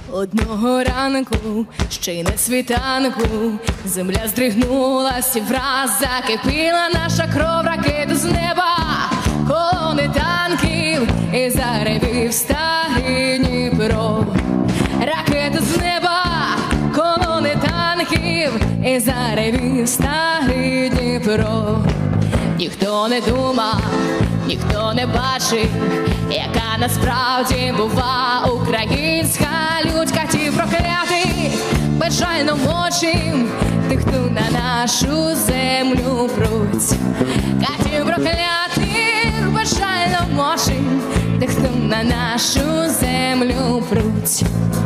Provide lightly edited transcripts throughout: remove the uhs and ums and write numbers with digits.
Одного ранку, ще й на світанку, земля здригнулась і враз закипіла наша кров, ракети з неба, колони танків і заревів старий Дніпро. Ракети з неба, колони танків і заревів старий Дніпро. Ніхто не думав, ніхто не бачив, яка насправді бува українська лють. Катів проклятих, безжально мочим тих, хто на нашу землю пруть. Катів проклятих, безжально мочим тих, хто на нашу землю пруть.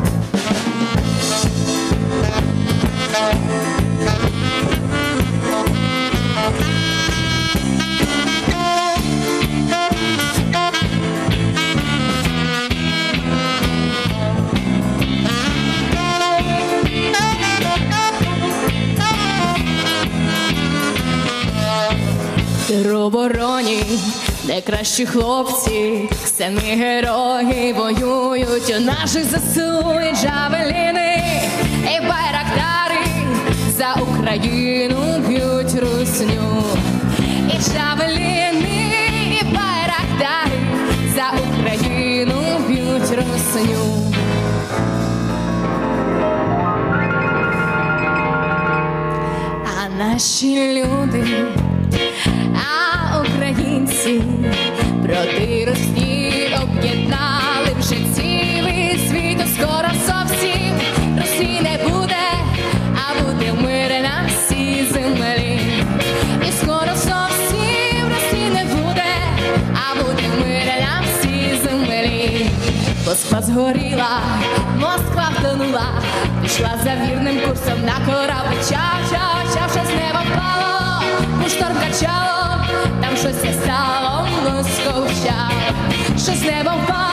Теробороні, де кращі хлопці, самі герої воюють у наших ЗСУ. І джавеліни, і байрактари за Україну б'ють русню. І джавеліни, і байрактари за Україну б'ють русню. А наші люди, українці, проти Росії об'єднали вже цілий світ. Скоро зовсім Росії не буде, а буде мир на всій землі. І скоро зовсім Росії не буде, а буде мир на всій землі. Москва згоріла, Москва втонула, пішла за вірним курсом на корабль. Чав-чав-чав, що з неба впало, у шторм качало, там щось не стало, Московща, що з неба впало.